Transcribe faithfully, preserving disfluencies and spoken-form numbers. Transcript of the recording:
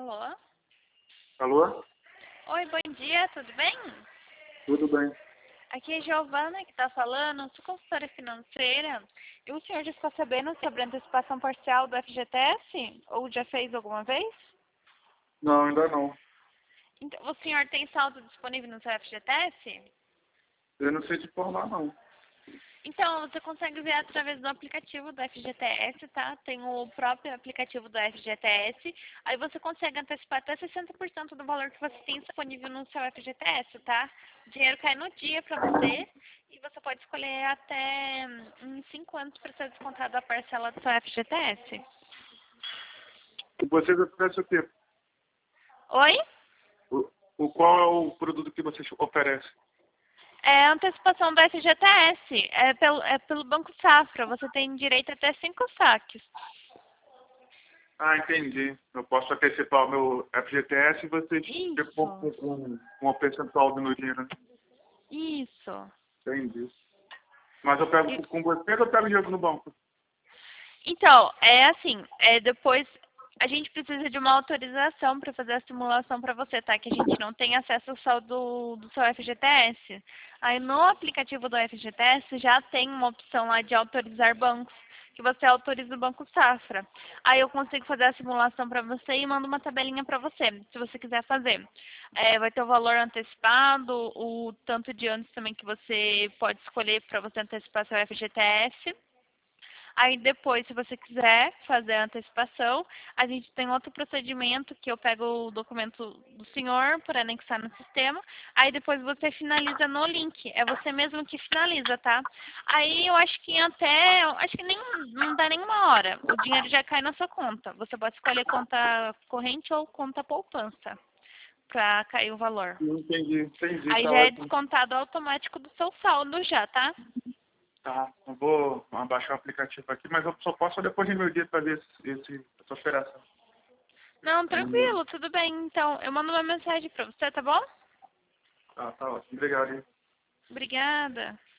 Alô? Alô? Oi, bom dia, tudo bem? Tudo bem. Aqui é Giovana que está falando, sou consultora financeira. E o senhor já ficou sabendo sobre a antecipação parcial do F G T S? Ou já fez alguma vez? Não, ainda não. Então, o senhor tem saldo disponível no seu F G T S? Eu não sei te informar, não. Então, você consegue ver através do aplicativo do F G T S, tá? Tem o próprio aplicativo do F G T S. Aí você consegue antecipar até sessenta por cento do valor que você tem disponível no seu F G T S, tá? O dinheiro cai no dia pra você e você pode escolher até hum, em cinco anos para ser descontado a parcela do seu F G T S. E vocês oferecem o quê? Oi? O, o, qual é o produto que vocês oferecem? É a antecipação do F G T S. É pelo, é pelo Banco Safra. Você tem direito até cinco saques. Ah, entendi. Eu posso antecipar o meu F G T S e vocês ficam com, Isso. com, com um percentual do meu dinheiro, né? Isso. Entendi. Mas eu pego E- com vocês ou eu pego dinheiro no banco? Então, é assim, é depois a gente precisa de uma autorização para fazer a simulação para você, tá? Que a gente não tem acesso ao saldo do seu F G T S. Aí no aplicativo do F G T S já tem uma opção lá de autorizar bancos, que você autoriza o Banco Safra. Aí eu consigo fazer a simulação para você e mando uma tabelinha para você, se você quiser fazer. É, vai ter o valor antecipado, o tanto de anos também que você pode escolher para você antecipar seu F G T S. Aí depois, se você quiser fazer a antecipação, a gente tem outro procedimento que eu pego o documento do senhor para anexar no sistema. Aí depois você finaliza no link. É você mesmo que finaliza, tá? Aí eu acho que em até, acho que nem não dá nenhuma hora. O dinheiro já cai na sua conta. Você pode escolher conta corrente ou conta poupança para cair o valor. Entendi, entendi. Aí Tá já é ótimo. descontado automático do seu saldo já, tá? Tá. Eu vou abaixar o aplicativo aqui, mas eu só posso depois de meu dia para ver esse, esse, essa operação. Não, Hum. tranquilo, tudo bem. Então, eu mando uma mensagem pra você, tá bom? Tá, tá ótimo. Obrigado, hein? Obrigada.